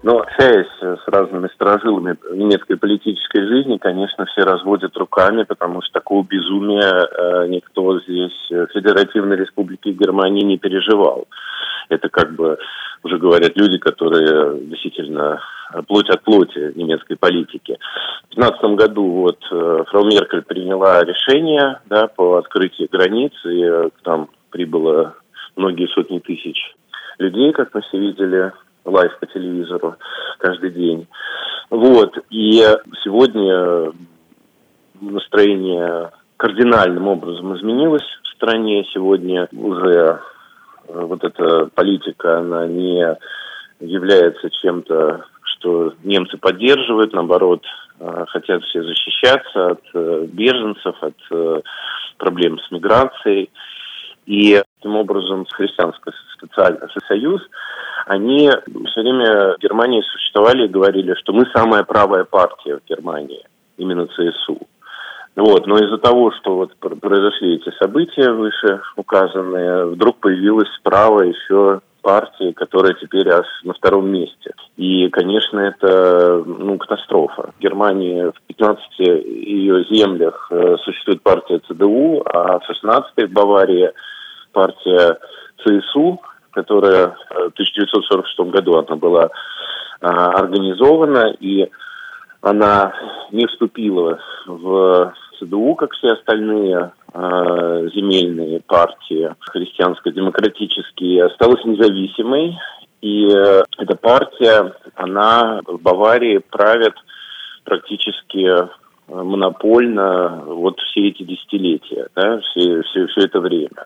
Но общаясь с разными сторожилами немецкой политической жизни, конечно, все разводят руками, потому что такого безумия никто здесь в Федеративной Республике Германии не переживал. Это уже говорят люди, которые действительно плоть от плоти немецкой политики. В 2015 году фрау Меркель приняла решение по открытию границ, и там прибыло многие сотни тысяч людей, как мы все видели, лайв по телевизору каждый день. И сегодня настроение кардинальным образом изменилось в стране. Сегодня уже эта политика, она не является чем-то, что немцы поддерживают, наоборот, хотят все защищаться от беженцев, от проблем с миграцией. И таким образом Христианский союз, они все время в Германии существовали и говорили, что мы самая правая партия в Германии, именно ЦСУ. Но из-за того, что произошли эти события вышеуказанные, вдруг появилась справа еще партия, которая теперь аж на втором месте. И, конечно, это катастрофа. В Германии в 15 ее землях существует партия ЦДУ, а в 16 в Баварии партия ЦСУ, которая в 1946 году она была организована, и она не вступила в ЦДУ, как все остальные земельные партии христианско-демократические, осталась независимой. И эта партия, она в Баварии правит практически монопольно все эти десятилетия, все это время.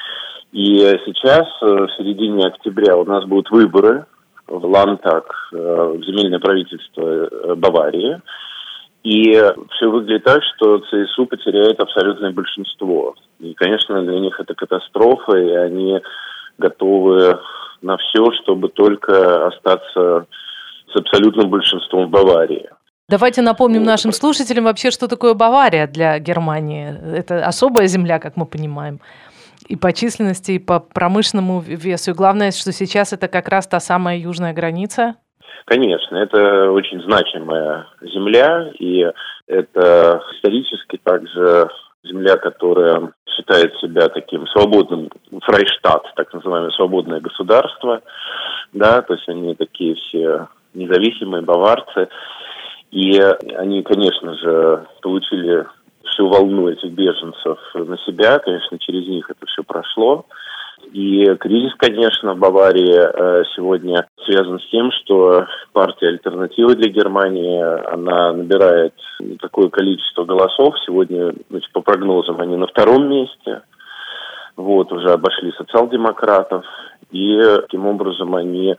И сейчас, в середине октября, у нас будут выборы в Ландтаг, в земельное правительство Баварии. И все выглядит так, что ЦСУ потеряет абсолютное большинство. И, конечно, для них это катастрофа, и они готовы на все, чтобы только остаться с абсолютным большинством в Баварии. Давайте напомним нашим слушателям вообще, что такое Бавария для Германии. Это особая земля, как мы понимаем, и по численности, и по промышленному весу. И главное, что сейчас это как раз та самая южная граница. Конечно, это очень значимая земля, и это исторически также земля, которая считает себя таким свободным, фрайштат, так называемое свободное государство, то есть они такие все независимые баварцы, и они, конечно же, получили всю волну этих беженцев на себя, конечно, через них это все прошло. И кризис, конечно, в Баварии сегодня связан с тем, что партия «Альтернатива для Германии», она набирает такое количество голосов. Сегодня, по прогнозам, они на втором месте. Уже обошли социал-демократов. И таким образом они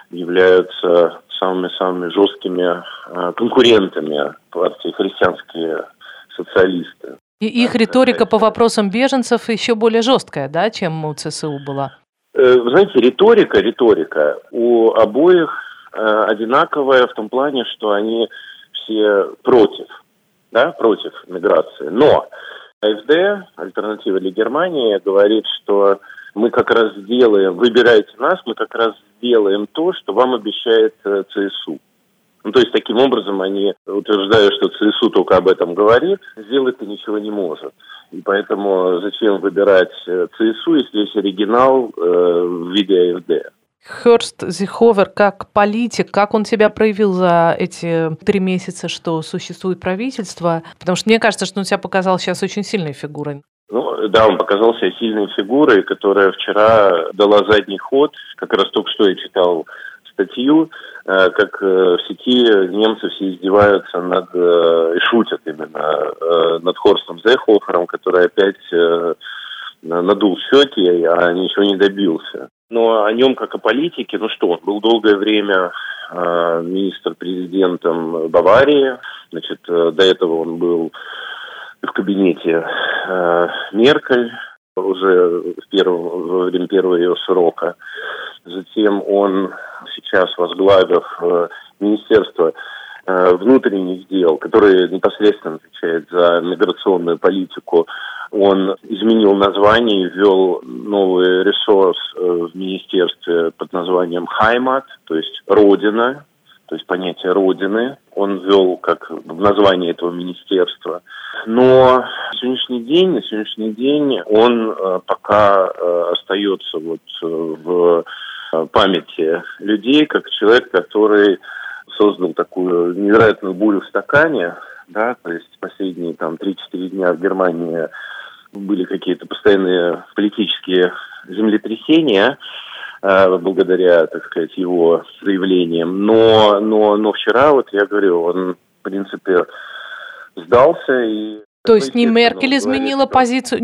являются самыми жесткими конкурентами партии «Христианские социалисты». И их риторика по вопросам беженцев еще более жесткая, чем у ЦСУ была? Вы знаете, риторика у обоих одинаковая в том плане, что они все против миграции. Но АфД, «Альтернатива для Германии», говорит, что мы как раз выбирайте нас, мы как раз сделаем то, что вам обещает ЦСУ. То есть, таким образом, они утверждают, что ЦСУ только об этом говорит, сделать-то ничего не может. И поэтому зачем выбирать ЦСУ, если есть оригинал в виде АфД? Хорст Зиховер, как политик, как он себя проявил за эти 3 месяца, что существует правительство? Потому что мне кажется, что он себя показал сейчас очень сильной фигурой. Он показал себя сильной фигурой, которая вчера дала задний ход. Как раз только что я читал статью, как в сети немцы все издеваются и шутят именно над Хорстом Зехофером, который опять надул щеки, а ничего не добился. Но о нем, как о политике, он был долгое время министр-президентом Баварии, до этого он был в кабинете Меркель, уже во время первого ее срока. Затем он сейчас, возглавив Министерство внутренних дел, которое непосредственно отвечает за миграционную политику, он изменил название и ввел новый ресурс в министерстве под названием «Heimat», то есть «Родина». то есть понятие Родины, он ввел как в названии этого министерства. Но на сегодняшний день он пока остается вот в памяти людей как человек, который создал такую невероятную бурю в стакане, да, то есть последние 3-4 дня в Германии были какие-то постоянные политические землетрясения, благодаря, так сказать, его заявлениям. Но вчера, вот я говорю, он, в принципе, сдался. И, то есть не Меркель изменила позицию,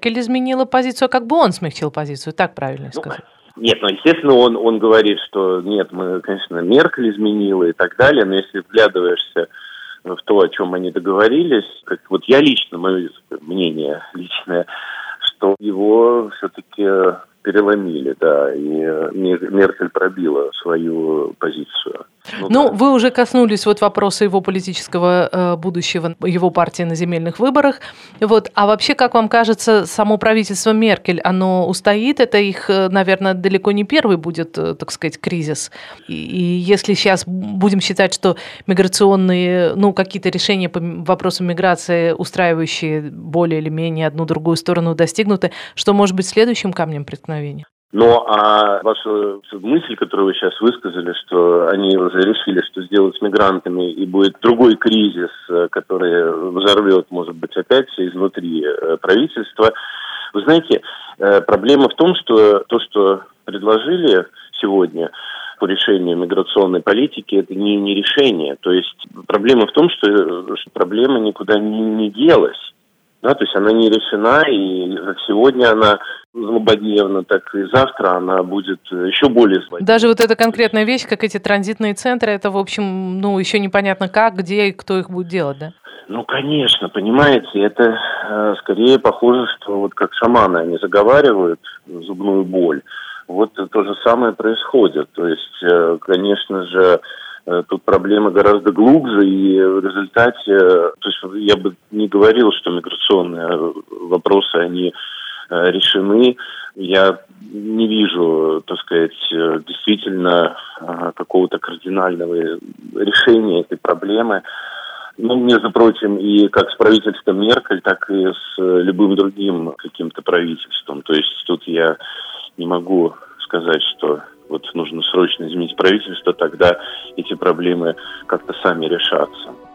а как бы он смягчил позицию, так правильно сказать? Нет, естественно, он говорит, что нет, конечно, Меркель изменила и так далее, но если вглядываешься в то, о чем они договорились, как вот я лично, мое мнение личное, что его все-таки переломили, да, и Меркель пробила свою позицию. Вы уже коснулись вопроса его политического будущего, его партии на земельных выборах. А вообще, как вам кажется, само правительство Меркель, оно устоит? Это их, наверное, далеко не первый будет, так сказать, кризис. И если сейчас будем считать, что миграционные, какие-то решения по вопросам миграции, устраивающие более или менее одну другую сторону, достигнуты, что может быть следующим камнем преткновения? А ваша мысль, которую вы сейчас высказали, что они уже решили, что сделать с мигрантами, и будет другой кризис, который взорвет, может быть, опять изнутри правительства. Вы знаете, проблема в том, что то, что предложили сегодня по решению миграционной политики, это не решение. То есть проблема в том, что проблема никуда не делась. Да, то есть она не решена, и как сегодня она злободневна, так и завтра она будет еще более злободневна. Даже вот эта конкретная вещь, как эти транзитные центры, это, в общем, еще непонятно как, где и кто их будет делать, да? Конечно, понимаете, это скорее похоже, что вот как шаманы они заговаривают зубную боль. Вот то же самое происходит. То есть, конечно же, тут проблема гораздо глубже, и в результате, то есть я бы не говорил, что миграционные вопросы, они решены. Я не вижу, так сказать, действительно какого-то кардинального решения этой проблемы. Между прочим, и как с правительством Меркель, так и с любым другим каким-то правительством. То есть тут я не могу сказать, что нужно срочно изменить правительство, тогда эти проблемы как-то сами решатся.